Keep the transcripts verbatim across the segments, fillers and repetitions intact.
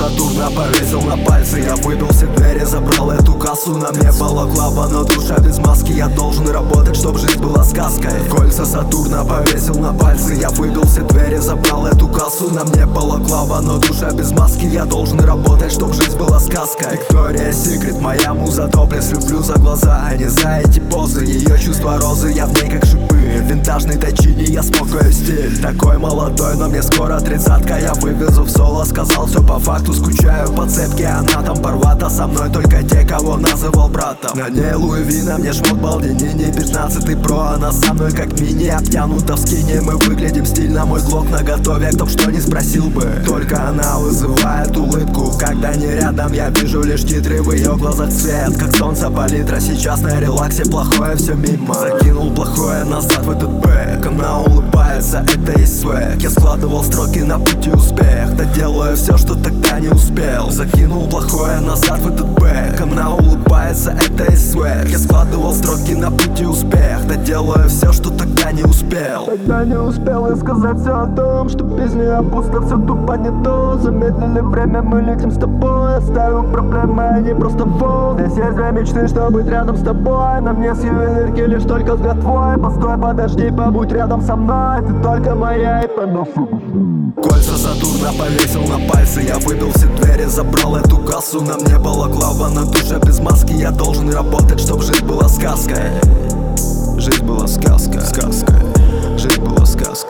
Сатурна повесил на пальцы. Я выбил все двери, забрал эту кассу. На мне балаклава, но душа без маски. Я должен работать, чтоб жизнь была сказкой. Кольца Сатурна повесил на пальцы. Я выбил все двери, забрал эту кассу. На мне балаклава, но душа без маски. Я должен работать, чтоб жизнь была сказкой. Виктория Секрет, моя муза топлес. Люблю за глаза, а не за эти позы. Ее чувства розы, я в ней как шипы. Винтажный тачини, я смогаю стиль. Такой молодой, но мне скоро тридцатка. Я вывезу в соло, сказал все по факту. Скучаю по цепке, она там порвата. Со мной только те, кого называл братом. На ней Луи Ви, на мне шмот Балдинини. Пятнадцатый про, она со мной как мини. Обтянута в скине, мы выглядим стильно. Мой глок наготове, кто б что не спросил бы. Только она вызывает улыбку. Когда не рядом, я вижу лишь титры. В ее глазах свет, как солнце палитра. Сейчас на релаксе, плохое все мимо. Закинул плохое назад в этот бэк. Она улыбается, это и свек. Я складывал строки на пути успех. Да делаю все, что тогда не успел. Закинул плохое назад в этот бэк. Она улыбается, это и свек. Я складывал строки на пути успех. Да делаю все, что тогда не успел. Тогда не успел я сказать все о том, что без нее пусто, все тупо не то. Замедлили время, мы летим с тобой. Оставил проблемы, они просто волны. Здесь есть две мечты, чтобы быть рядом с тобой. На мне с ювелирки лишь только взгляд твой. Постой, подожди, побудь рядом со мной. Ты только моя и поношу. Кольца Сатурна повесил на пальцы. Я выбил все двери, забрал эту кассу. На мне балаклава, на душе без маски. Я должен работать, чтоб жизнь была сказкой. Жизнь была сказка, сказка. Жизнь была сказка.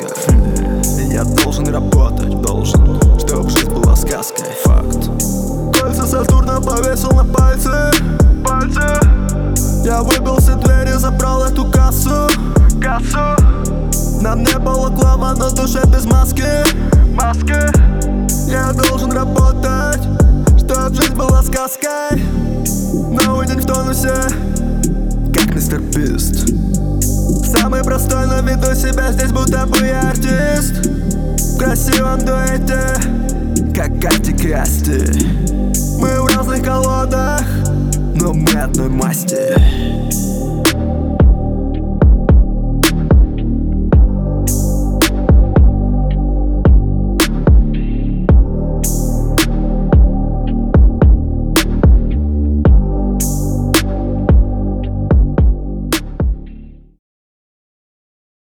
Я должен работать, должен, чтоб жизнь была сказкой. Факт. Кольца Сатурна повесил на пальцы. Пальцы. Я выбил все двери, забрал эту кассу. Кассу. На мне балаклава, но душа без маски. Маски. Я должен работать, чтоб жизнь была сказкой. Новый день в тонусе, как мистер Бист. самый простой, но веду себя здесь, будто бы я артист. В красивом дуэте, как Катик и Асти. мы в разных колодах, но мы одной масти.